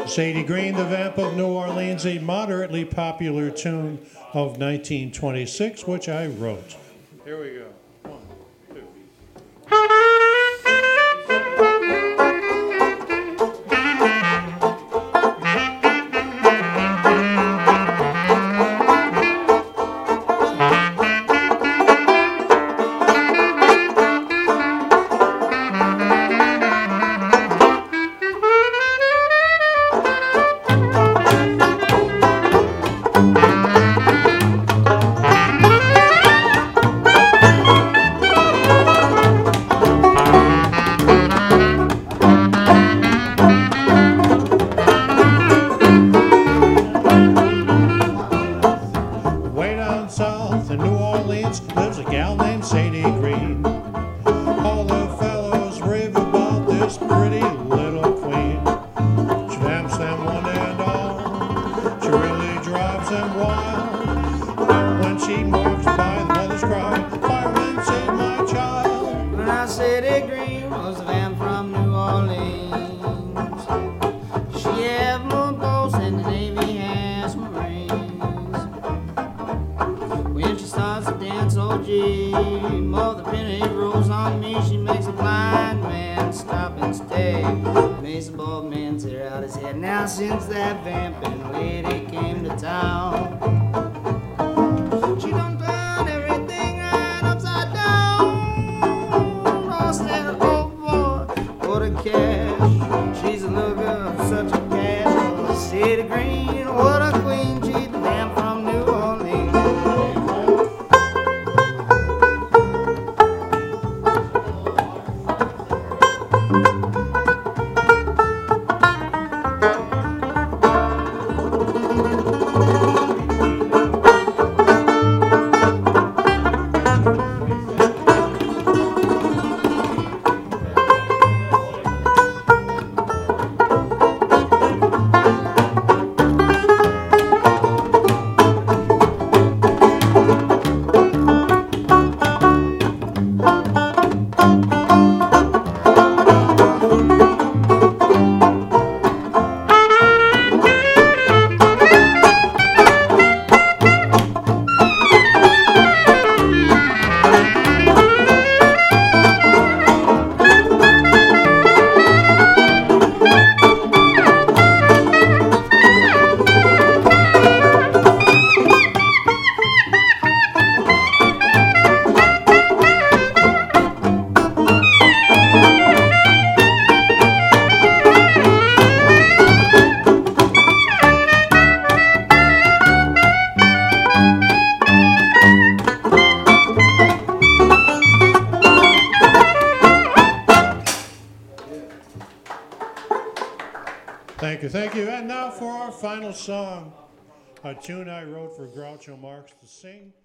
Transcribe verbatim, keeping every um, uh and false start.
Sadie Green, the Vamp of New Orleans, a moderately popular tune of nineteen twenty-six, which I wrote. Here we go. One, two. Thank you, thank you. And now for our final song, a tune I wrote for Groucho Marx to sing.